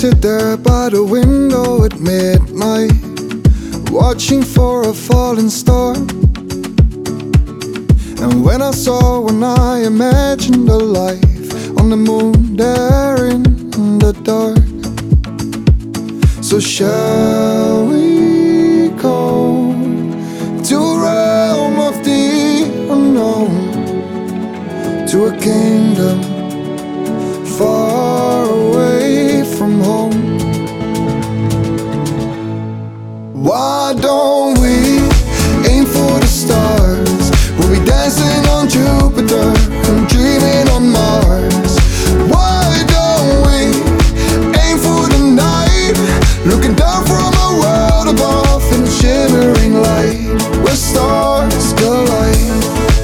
sit there by the window at midnight, watching for a falling star. And when I saw one, I imagined a life on the moon there in the dark. So shall we go to a realm of the unknown, to a kingdom far away from home? Why don't we aim for the stars? We'll be dancing on Jupiter and dreaming on Mars. Why don't we aim for the night, looking down from a world above in a shimmering light where stars collide?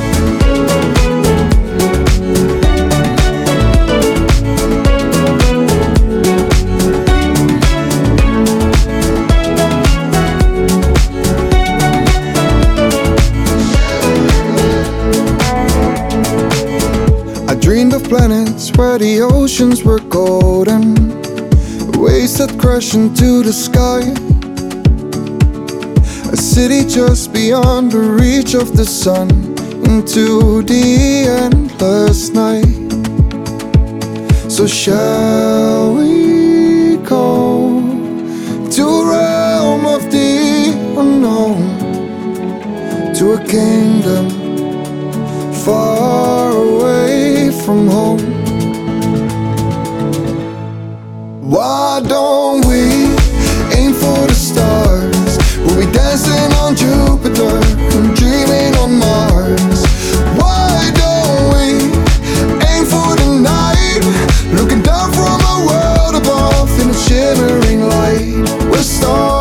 I dreamed of planets where the oceans were golden, waves that crash into the sky, a city just beyond the reach of the sun, into the endless night. So shall we go to a realm of the unknown, to a kingdom far away from home? Why don't we aim for the stars? We'll be dancing on Jupiter and dreaming on Mars. Why don't we aim for the night, looking down from a world above in a shimmering light where stars